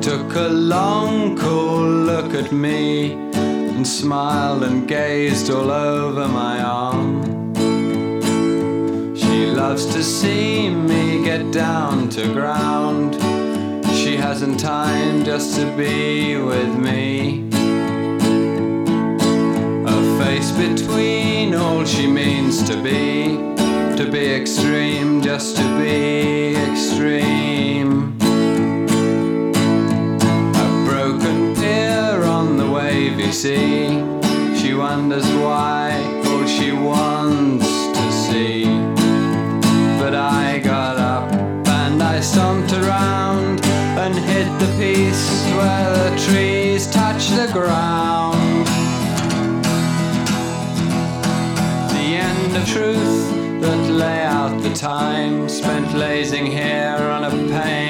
took a long, cool look at me and smiled and gazed all over my arm. She loves to see me get down to ground. She hasn't time just to be with me. A face between all she means to be extreme, just to be extreme. A broken pier on the wavy sea, she wonders why all she wants to see. But I got up and I stomped around and hit the piece where the trees touch the ground. The end of truth that lay out the time spent lazing here on a pane.